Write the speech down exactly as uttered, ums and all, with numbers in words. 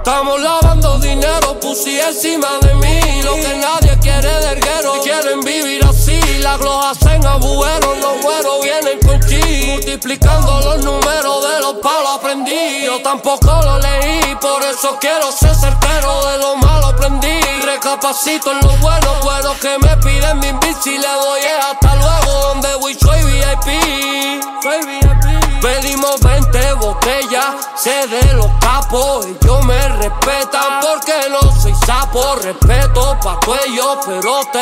Estamos lavando dinero, pussy encima de mí. Lo que nadie quiere del guero, quieren vivir así. Las glos hacen abuelos, los güeros vienen con chi. Multiplicando los números de los palos aprendí. Yo tampoco lo leí, por eso quiero ser certero. De lo malo aprendí, recapacito en lo bueno. Bueno que me piden mi bici, le doy el hasta luego. Donde voy soy V I P, soy V I P. Pedimos veinte botellas, sé de los capos. Ellos me respetan porque no soy sapo. Respeto pa' cuello, pero te